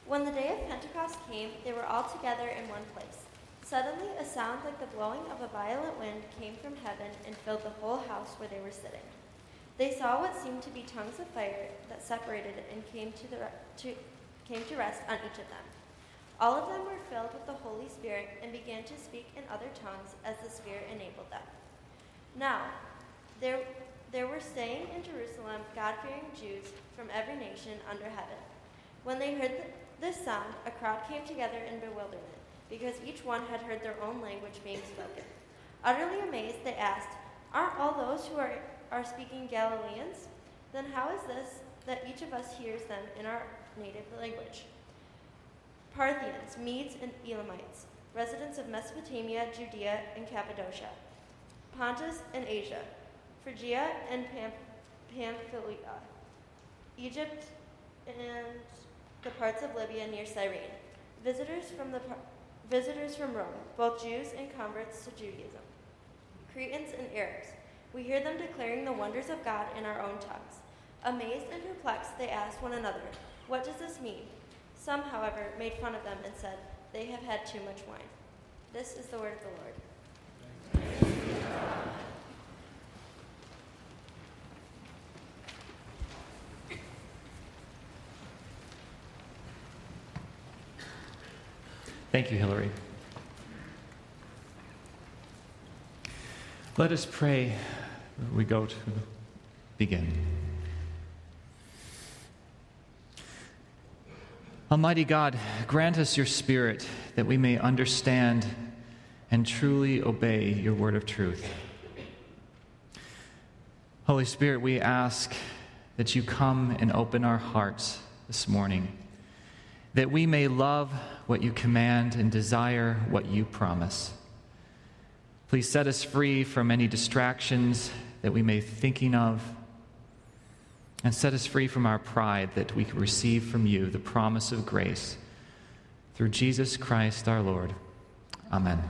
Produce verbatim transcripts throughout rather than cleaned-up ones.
When the day of Pentecost came, they were all together in one place. Suddenly, a sound like the blowing of a violent wind came from heaven and filled the whole house where they were sitting. They saw what seemed to be tongues of fire that separated and came to, the, to, came to rest on each of them. All of them were filled with the Holy Spirit and began to speak in other tongues as the Spirit enabled them. Now, there, there were staying in Jerusalem God-fearing Jews from every nation under heaven. When they heard th- this sound, a crowd came together in bewilderment, because each one had heard their own language being spoken. Utterly amazed, they asked, "Aren't all those who are, are speaking Galileans? Then how is this that each of us hears them in our native language?" Parthians, Medes, and Elamites, residents of Mesopotamia, Judea, and Cappadocia, Pontus and Asia, Phrygia and Pam- Pamphylia, Egypt and the parts of Libya near Cyrene, visitors from the par- visitors from Rome, both Jews and converts to Judaism, Cretans and Arabs. We hear them declaring the wonders of God in our own tongues. Amazed and perplexed, they asked one another, "What does this mean?" Some, however, made fun of them and said, "They have had too much wine." This is the word of the Lord. Thank you, Hillary. Let us pray. We go to begin. Almighty God, grant us your Spirit that we may understand and truly obey your word of truth. Holy Spirit, we ask that you come and open our hearts this morning, that we may love what you command and desire what you promise. Please set us free from any distractions that we may be thinking of, and set us free from our pride that we can receive from you the promise of grace through Jesus Christ our Lord. Amen.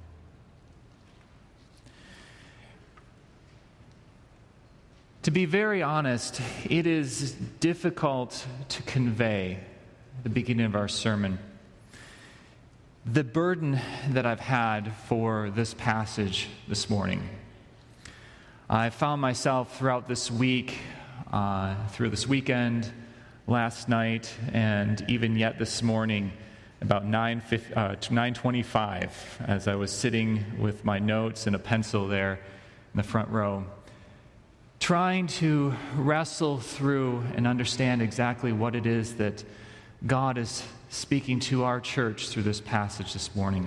To be very honest, it is difficult to convey at the beginning of our sermon the burden that I've had for this passage this morning. I found myself throughout this week, uh, through this weekend, last night, and even yet this morning, about nine twenty-five, as I was sitting with my notes and a pencil there in the front row, trying to wrestle through and understand exactly what it is that God is speaking to our church through this passage this morning.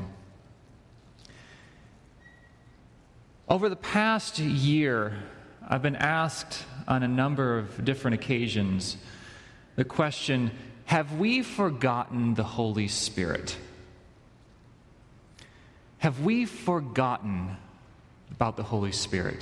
Over the past year, I've been asked on a number of different occasions the question, have we forgotten the Holy Spirit? Have we forgotten about the Holy Spirit?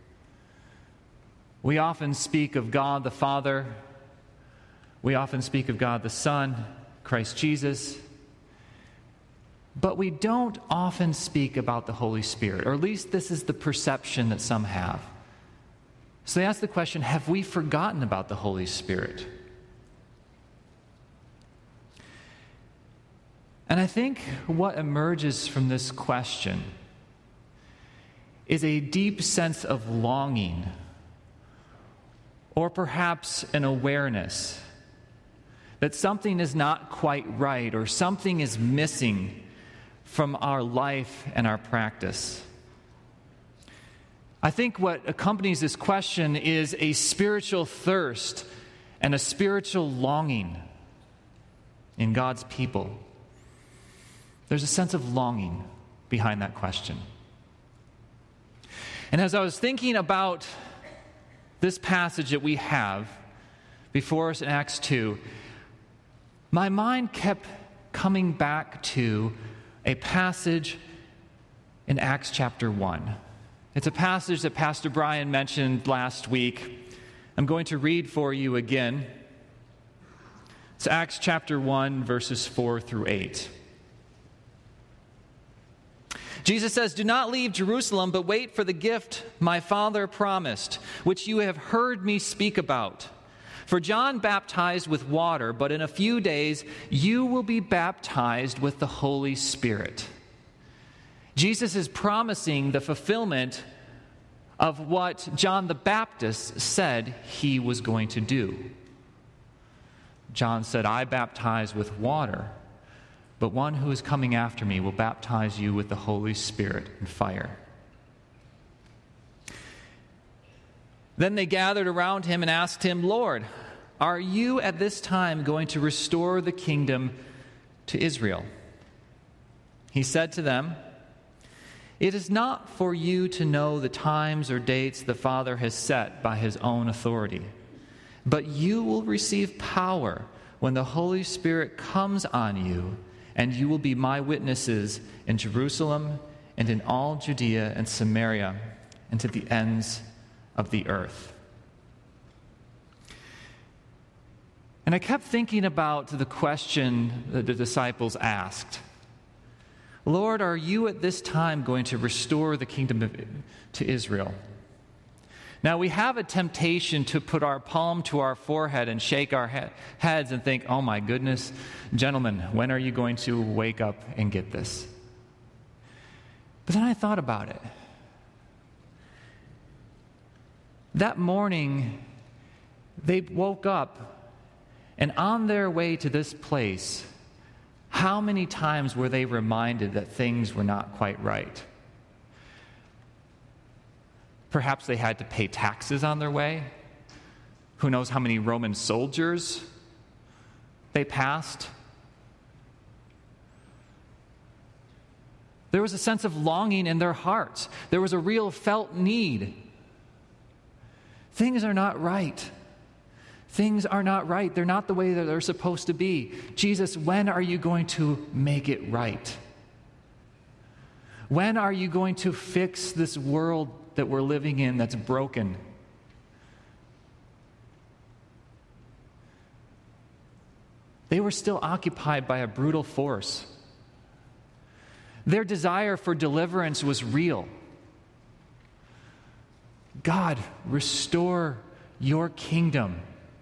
We often speak of God the Father. We often speak of God the Son, Christ Jesus. But we don't often speak about the Holy Spirit, or at least this is the perception that some have. So they ask the question, have we forgotten about the Holy Spirit? And I think what emerges from this question is a deep sense of longing, or perhaps an awareness that something is not quite right, or something is missing from our life and our practice. I think what accompanies this question is a spiritual thirst and a spiritual longing in God's people. There's a sense of longing behind that question. And as I was thinking about this passage that we have before us in Acts two, my mind kept coming back to a passage in Acts chapter one. It's a passage that Pastor Brian mentioned last week. I'm going to read for you again. It's Acts chapter one, verses four through eight. Jesus says, "Do not leave Jerusalem, but wait for the gift my Father promised, which you have heard me speak about. For John baptized with water, but in a few days you will be baptized with the Holy Spirit." Jesus is promising the fulfillment of what John the Baptist said he was going to do. John said, "I baptize with water, but one who is coming after me will baptize you with the Holy Spirit and fire." Then they gathered around him and asked him, "Lord, are you at this time going to restore the kingdom to Israel?" He said to them, "It is not for you to know the times or dates the Father has set by his own authority, but you will receive power when the Holy Spirit comes on you, and you will be my witnesses in Jerusalem and in all Judea and Samaria and to the ends of the earth." And I kept thinking about the question that the disciples asked. "Lord, are you at this time going to restore the kingdom of, to Israel?" Now, we have a temptation to put our palm to our forehead and shake our he- heads and think, "Oh my goodness, gentlemen, when are you going to wake up and get this?" But then I thought about it. That morning, they woke up, and on their way to this place, how many times were they reminded that things were not quite right? Perhaps they had to pay taxes on their way. Who knows how many Roman soldiers they passed? There was a sense of longing in their hearts. There was a real felt need. Things are not right. Things are not right. They're not the way that they're supposed to be. Jesus, when are you going to make it right? When are you going to fix this world that we're living in that's broken? They were still occupied by a brutal force. Their desire for deliverance was real. God, restore your kingdom.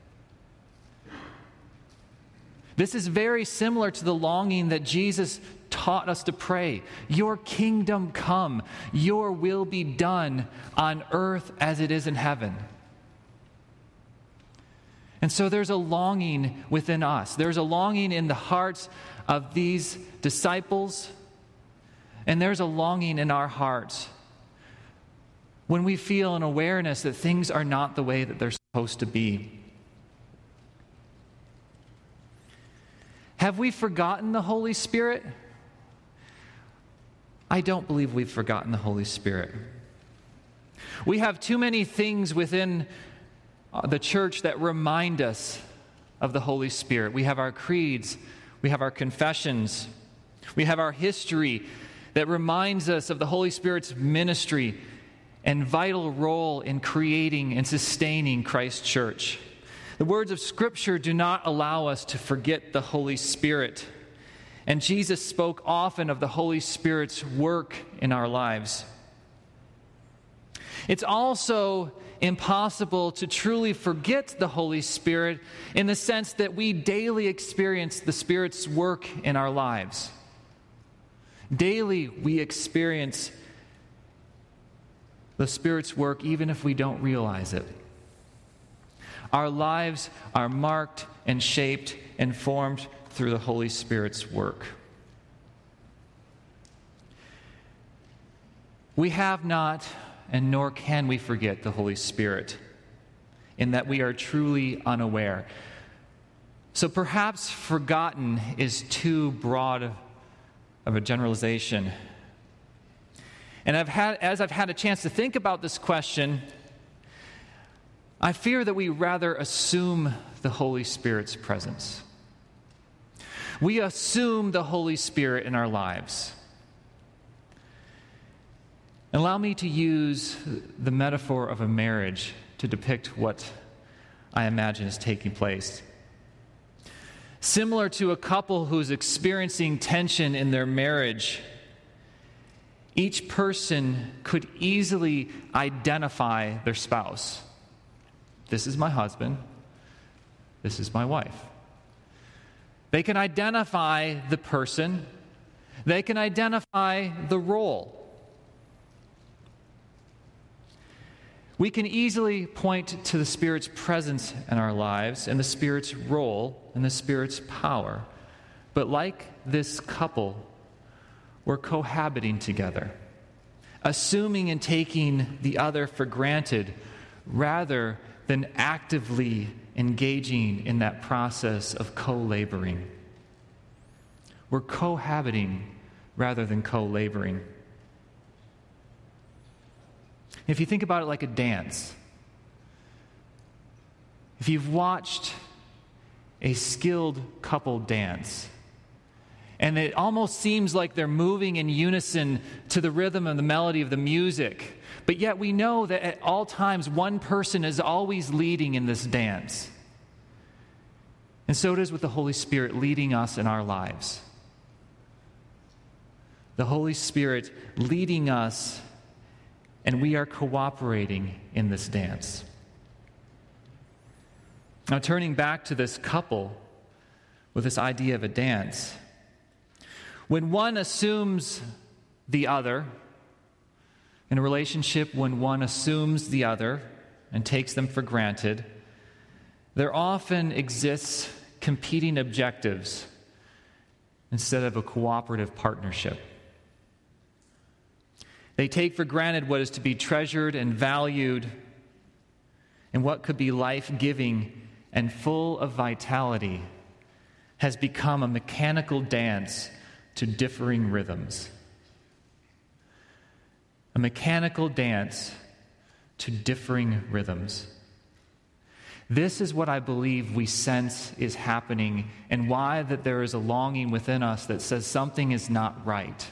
This is very similar to the longing that Jesus taught us to pray. Your kingdom come, your will be done on earth as it is in heaven. And so there's a longing within us. There's a longing in the hearts of these disciples, and there's a longing in our hearts when we feel an awareness that things are not the way that they're supposed to be. Have we forgotten the Holy Spirit? I don't believe we've forgotten the Holy Spirit. We have too many things within the church that remind us of the Holy Spirit. We have our creeds, we have our confessions, we have our history that reminds us of the Holy Spirit's ministry and vital role in creating and sustaining Christ's church. The words of Scripture do not allow us to forget the Holy Spirit. And Jesus spoke often of the Holy Spirit's work in our lives. It's also impossible to truly forget the Holy Spirit in the sense that we daily experience the Spirit's work in our lives. Daily we experience the Spirit's work even if we don't realize it. Our lives are marked and shaped and formed through the Holy Spirit's work. We have not, and nor can we forget the Holy Spirit, in that we are truly unaware. So perhaps forgotten is too broad of a generalization. And I've had, as I've had a chance to think about this question, I fear that we rather assume the Holy Spirit's presence. We assume the Holy Spirit in our lives. Allow me to use the metaphor of a marriage to depict what I imagine is taking place. Similar to a couple who's experiencing tension in their marriage, each person could easily identify their spouse. This is my husband. this is my wife. They can identify the person. They can identify the role. We can easily point to the Spirit's presence in our lives and the Spirit's role and the Spirit's power. But like this couple, we're cohabiting together, assuming and taking the other for granted rather than actively engaging in that process of co-laboring. We're cohabiting rather than co-laboring. If you think about it like a dance, if you've watched a skilled couple dance, and it almost seems like they're moving in unison to the rhythm and the melody of the music, but yet we know that at all times one person is always leading in this dance. And so it is with the Holy Spirit leading us in our lives. The Holy Spirit leading us, and we are cooperating in this dance. Now, turning back to this couple with this idea of a dance, when one assumes the other, in a relationship, when one assumes the other and takes them for granted, there often exists competing objectives instead of a cooperative partnership. They take for granted what is to be treasured and valued, and what could be life-giving and full of vitality has become a mechanical dance to differing rhythms. A mechanical dance to differing rhythms. This is what I believe we sense is happening, and why that there is a longing within us that says something is not right.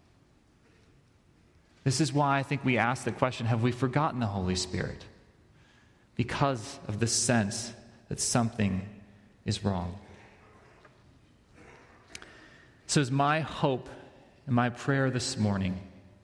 This is why I think we ask the question, have we forgotten the Holy Spirit? Because of the sense that something is wrong. So is my hope and my prayer this morning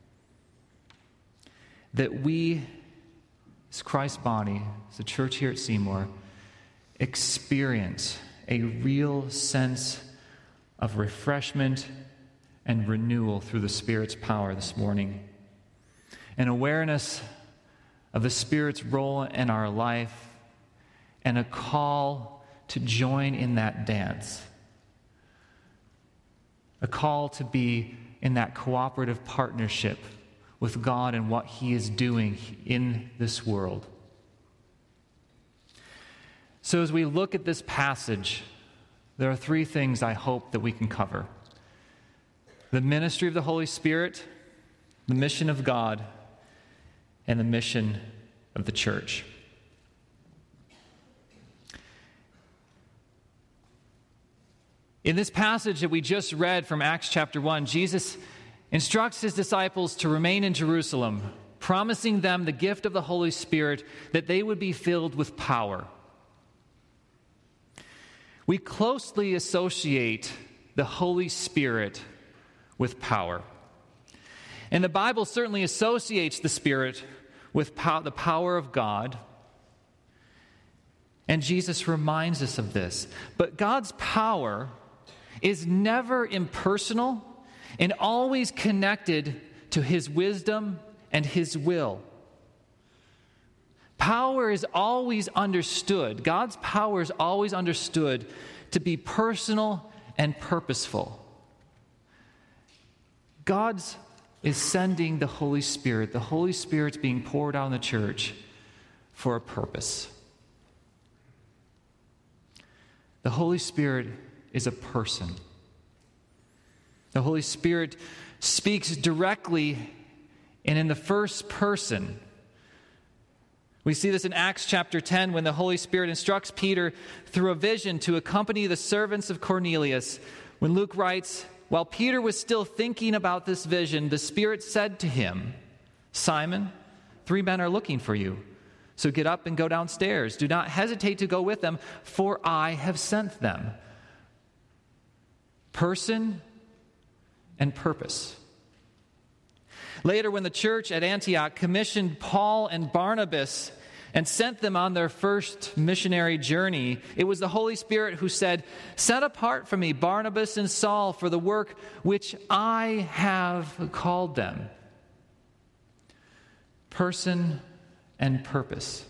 that we, as Christ's body, as the church here at Seymour, experience a real sense of refreshment and renewal through the Spirit's power this morning. An awareness of the Spirit's role in our life, and a call to join in that dance. A call to be in that cooperative partnership with God and what He is doing in this world. So as we look at this passage, there are three things I hope that we can cover: the ministry of the Holy Spirit, the mission of God, and the mission of the church. In this passage that we just read from Acts chapter one, Jesus instructs His disciples to remain in Jerusalem, promising them the gift of the Holy Spirit, that they would be filled with power. We closely associate the Holy Spirit with power. And the Bible certainly associates the Spirit with pow- the power of God. And Jesus reminds us of this. But God's power is never impersonal and always connected to His wisdom and His will. Power is always understood. God's power is always understood to be personal and purposeful. God's is sending the Holy Spirit. The Holy Spirit's being poured out in the church for a purpose. The Holy Spirit is a person. The Holy Spirit speaks directly and in the first person. We see this in Acts chapter ten when the Holy Spirit instructs Peter through a vision to accompany the servants of Cornelius. When Luke writes, while Peter was still thinking about this vision, the Spirit said to him, Simon, three men are looking for you. So get up and go downstairs. Do not hesitate to go with them, for I have sent them. Person and purpose. Later, when the church at Antioch commissioned Paul and Barnabas and sent them on their first missionary journey, it was the Holy Spirit who said, "Set apart for me Barnabas and Saul for the work which I have called them." Person and purpose.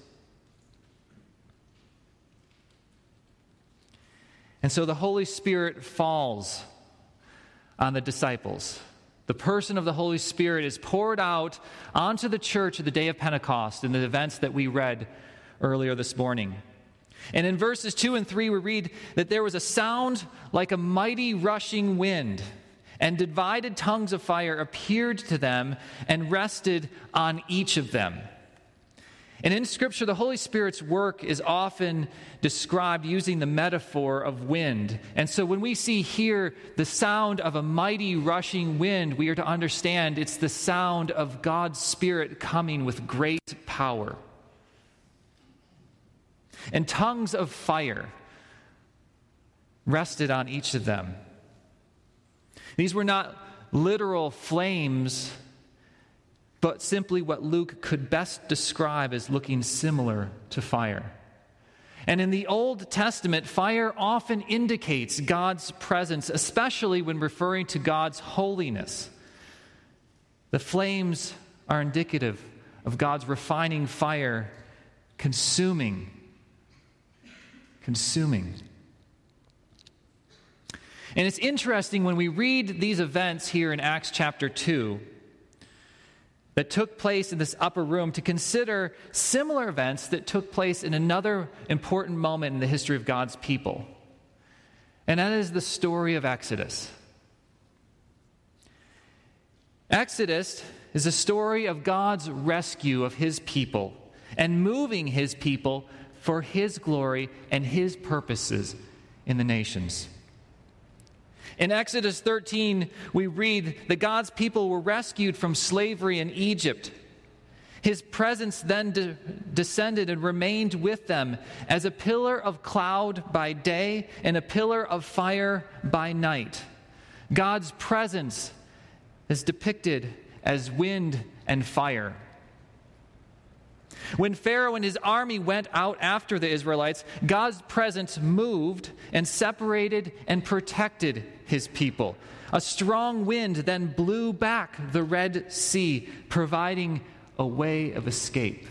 And so the Holy Spirit falls on the disciples. The person of the Holy Spirit is poured out onto the church at the day of Pentecost in the events that we read earlier this morning. And in verses two and three, we read that there was a sound like a mighty rushing wind, and divided tongues of fire appeared to them and rested on each of them. And in Scripture, the Holy Spirit's work is often described using the metaphor of wind. And so when we see here the sound of a mighty rushing wind, we are to understand it's the sound of God's Spirit coming with great power. And tongues of fire rested on each of them. These were not literal flames, but simply what Luke could best describe as looking similar to fire. And in the Old Testament, fire often indicates God's presence, especially when referring to God's holiness. The flames are indicative of God's refining fire, consuming, consuming. And it's interesting when we read these events here in Acts chapter two that took place in this upper room to consider similar events that took place in another important moment in the history of God's people. And that is the story of Exodus. Exodus is a story of God's rescue of his people and moving his people for his glory and his purposes in the nations. In Exodus thirteen, we read that God's people were rescued from slavery in Egypt. His presence then de- descended and remained with them as a pillar of cloud by day and a pillar of fire by night. God's presence is depicted as wind and fire. When Pharaoh and his army went out after the Israelites, God's presence moved and separated and protected his people. A strong wind then blew back the Red Sea, providing a way of escape.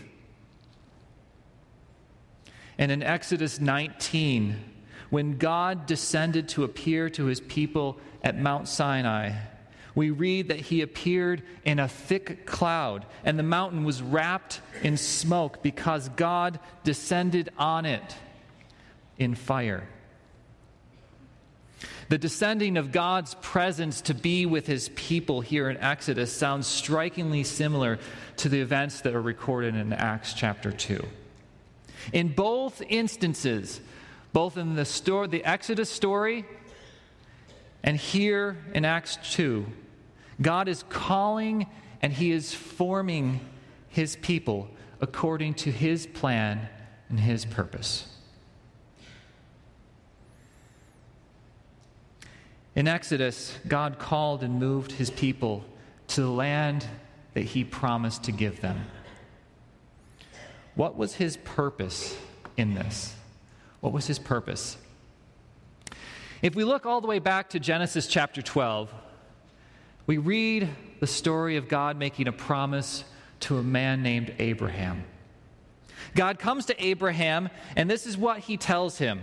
And in Exodus nineteen, when God descended to appear to his people at Mount Sinai, we read that he appeared in a thick cloud, and the mountain was wrapped in smoke because God descended on it in fire. The descending of God's presence to be with his people here in Exodus sounds strikingly similar to the events that are recorded in Acts chapter two. In both instances, both in the story, the Exodus story and here in Acts two, God is calling and he is forming his people according to his plan and his purpose. In Exodus, God called and moved his people to the land that he promised to give them. What was his purpose in this? What was his purpose? If we look all the way back to Genesis chapter twelve, we read the story of God making a promise to a man named Abraham. God comes to Abraham, and this is what he tells him.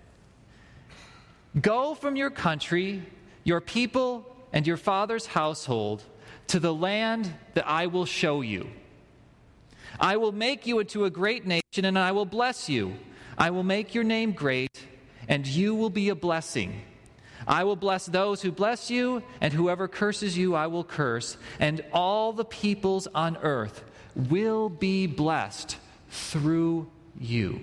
Go from your country, your people, and your father's household to the land that I will show you. I will make you into a great nation, and I will bless you. I will make your name great, and you will be a blessing. I will bless those who bless you, and whoever curses you I will curse, and all the peoples on earth will be blessed through you.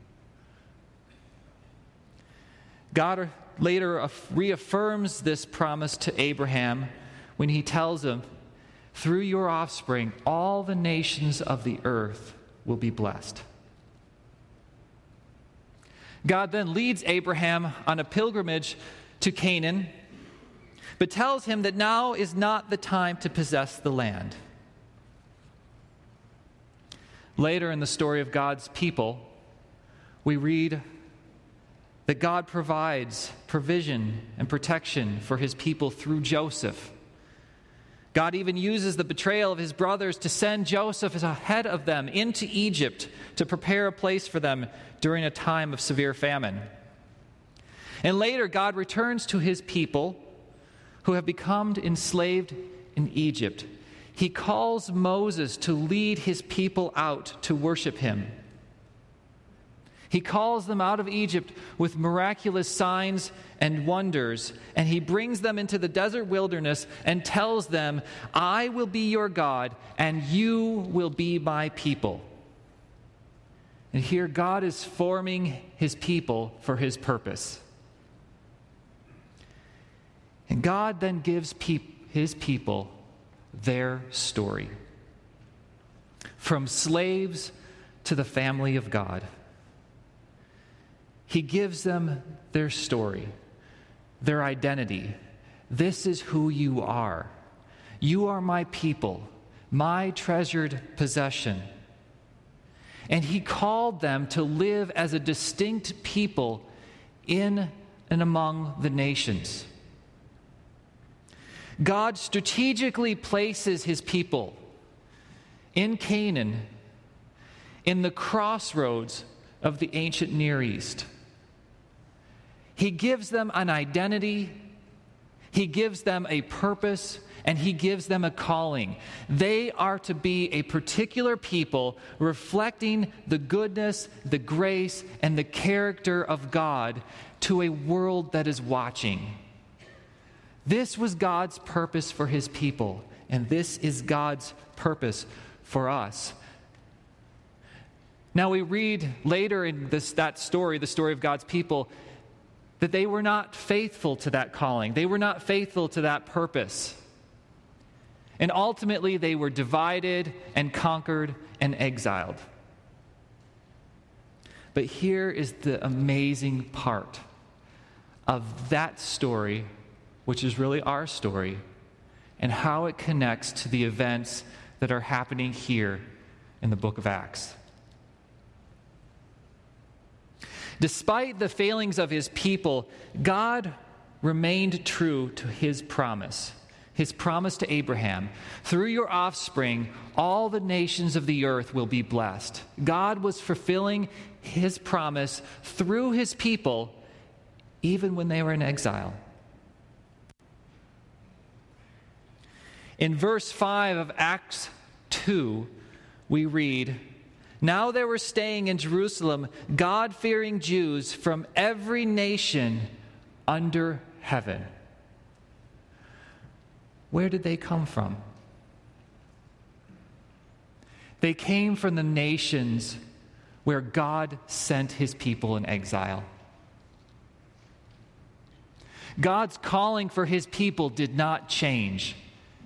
God later reaffirms this promise to Abraham when he tells him, through your offspring, all the nations of the earth will be blessed. God then leads Abraham on a pilgrimage to Canaan, but tells him that now is not the time to possess the land. Later in the story of God's people, we read that God provides provision and protection for his people through Joseph. God even uses the betrayal of his brothers to send Joseph as ahead of them into Egypt to prepare a place for them during a time of severe famine. And later, God returns to his people who have become enslaved in Egypt. He calls Moses to lead his people out to worship him. He calls them out of Egypt with miraculous signs and wonders, and he brings them into the desert wilderness and tells them, I will be your God, and you will be my people. And here God is forming his people for his purpose. And God then gives pe- his people their story. From slaves to the family of God. He gives them their story, their identity. This is who you are. You are my people, my treasured possession. And he called them to live as a distinct people in and among the nations. God strategically places his people in Canaan, in the crossroads of the ancient Near East. He gives them an identity, he gives them a purpose, and he gives them a calling. They are to be a particular people reflecting the goodness, the grace, and the character of God to a world that is watching. This was God's purpose for his people, and this is God's purpose for us. Now we read later in this, that story, the story of God's people, that they were not faithful to that calling. They were not faithful to that purpose. And ultimately they were divided and conquered and exiled. But here is the amazing part of that story, which is really our story, and how it connects to the events that are happening here in the book of Acts. Despite the failings of his people, God remained true to his promise, his promise to Abraham. Through your offspring, all the nations of the earth will be blessed. God was fulfilling his promise through his people, even when they were in exile. In verse five of Acts two, we read, now there were staying in Jerusalem God-fearing Jews from every nation under heaven. Where did they come from? They came from the nations where God sent his people in exile. God's calling for his people did not change.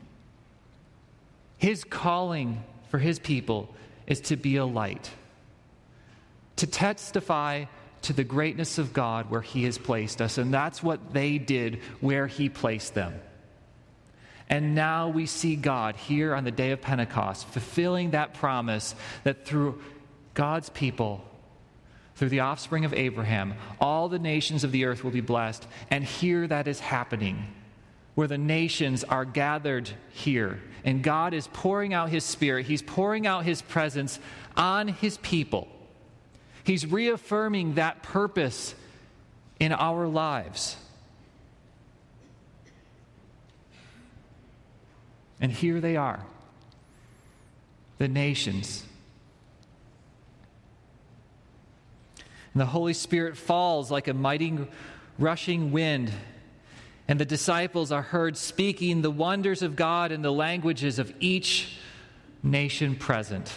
His calling for his people is to be a light, to testify to the greatness of God where he has placed us. And that's what they did where he placed them. And now we see God here on the day of Pentecost fulfilling that promise that through God's people, through the offspring of Abraham, all the nations of the earth will be blessed. And here that is happening, where the nations are gathered here. And God is pouring out his Spirit. He's pouring out his presence on his people. He's reaffirming that purpose in our lives. And here they are, the nations. And the Holy Spirit falls like a mighty rushing wind, and the disciples are heard speaking the wonders of God in the languages of each nation present.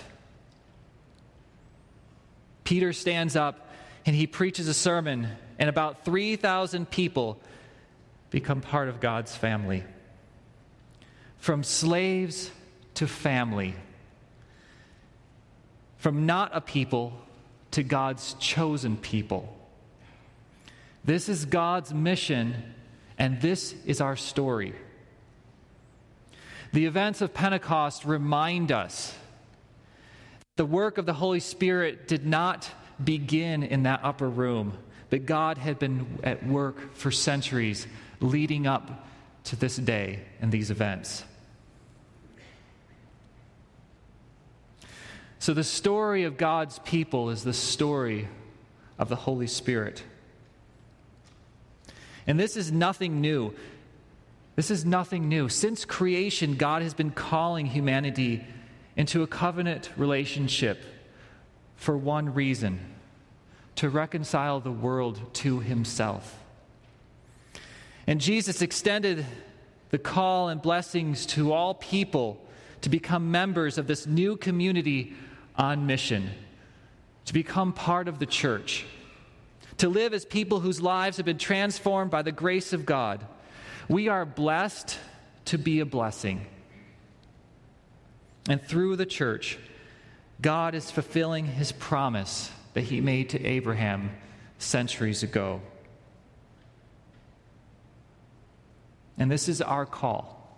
Peter stands up and he preaches a sermon, and about three thousand people become part of God's family. From slaves to family. From not a people to God's chosen people. This is God's mission, and this is our story. The events of Pentecost remind us The work of the Holy Spirit did not begin in that upper room, but God had been at work for centuries leading up to this day and these events. So the story of God's people is the story of the Holy Spirit. And this is nothing new. This is nothing new. Since creation, God has been calling humanity into a covenant relationship for one reason: to reconcile the world to himself. And Jesus extended the call and blessings to all people to become members of this new community on mission, to become part of the church, to live as people whose lives have been transformed by the grace of God. We are blessed to be a blessing. And through the church, God is fulfilling his promise that he made to Abraham centuries ago. And this is our call.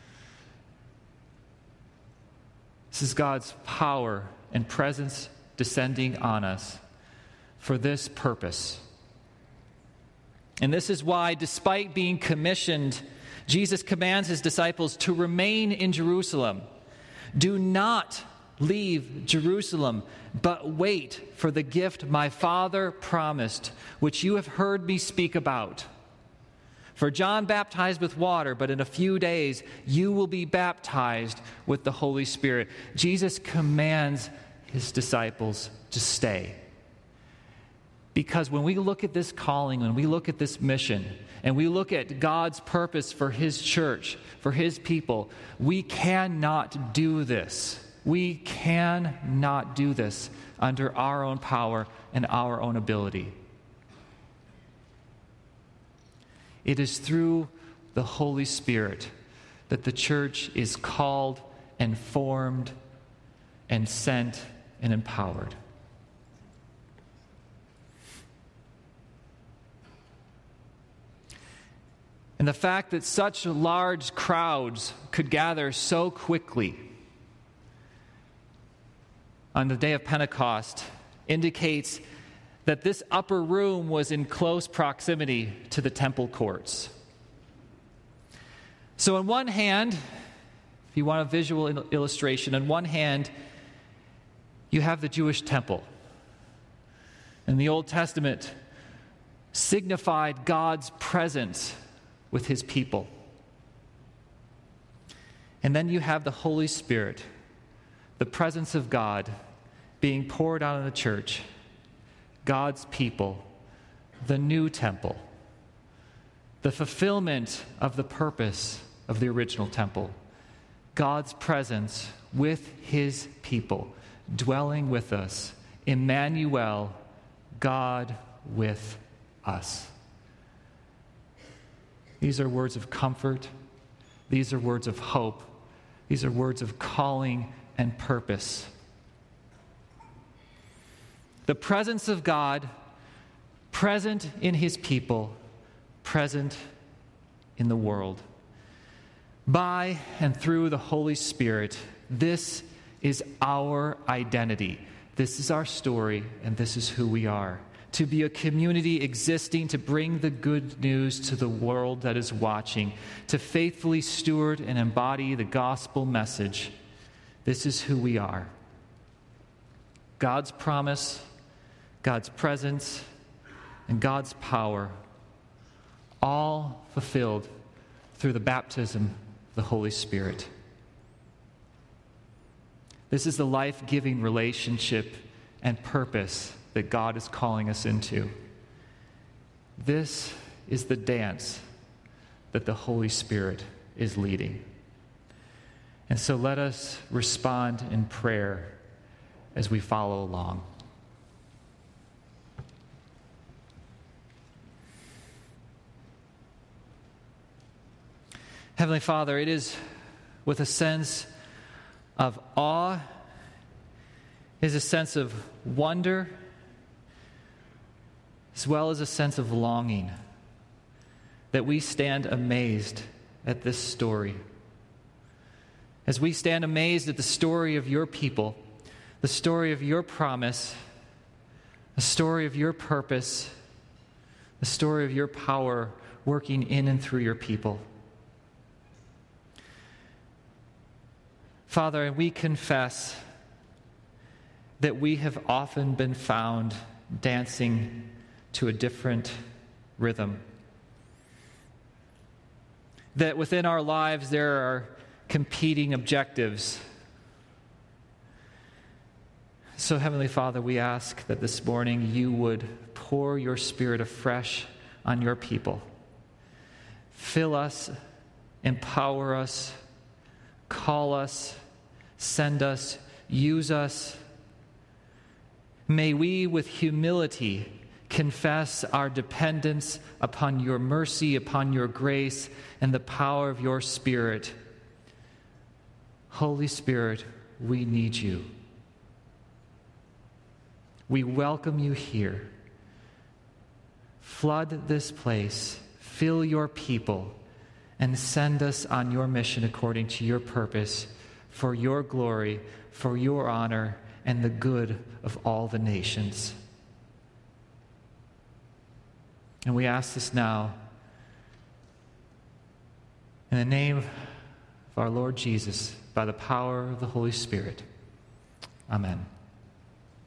This is God's power and presence descending on us for this purpose. And this is why, despite being commissioned, Jesus commands his disciples to remain in Jerusalem. Do not leave Jerusalem, but wait for the gift my Father promised, which you have heard me speak about. For John baptized with water, but in a few days you will be baptized with the Holy Spirit. Jesus commands his disciples to stay. Because when we look at this calling, when we look at this mission, and we look at God's purpose for his church, for his people, we cannot do this. We cannot do this under our own power and our own ability. It is through the Holy Spirit that the church is called and formed and sent and empowered. And the fact that such large crowds could gather so quickly on the day of Pentecost indicates that this upper room was in close proximity to the temple courts. So on one hand, if you want a visual illustration, on one hand, you have the Jewish temple. In the Old Testament, signified God's presence with his people. And then you have the Holy Spirit, the presence of God being poured out on the church, God's people, the new temple, the fulfillment of the purpose of the original temple, God's presence with his people, dwelling with us, Emmanuel, God with us. These are words of comfort. These are words of hope. These are words of calling and purpose. The presence of God, present in his people, present in the world. By and through the Holy Spirit, this is our identity. This is our story, and this is who we are. To be a community existing to bring the good news to the world that is watching, to faithfully steward and embody the gospel message. This is who we are. God's promise, God's presence, and God's power, all fulfilled through the baptism of the Holy Spirit. This is the life-giving relationship and purpose that God is calling us into. This is the dance that the Holy Spirit is leading. And so let us respond in prayer as we follow along. Heavenly Father, it is with a sense of awe, it is a sense of wonder, as well as a sense of longing, that we stand amazed at this story. As we stand amazed at the story of your people, the story of your promise, the story of your purpose, the story of your power working in and through your people. Father, we confess that we have often been found dancing to a different rhythm. That within our lives there are competing objectives. So, Heavenly Father, we ask that this morning you would pour your Spirit afresh on your people. Fill us, empower us, call us, send us, use us. May we, with humility, confess our dependence upon your mercy, upon your grace, and the power of your Spirit. Holy Spirit, we need you. We welcome you here. Flood this place, fill your people, and send us on your mission according to your purpose, for your glory, for your honor, and the good of all the nations. And we ask this now in the name of our Lord Jesus, by the power of the Holy Spirit. Amen.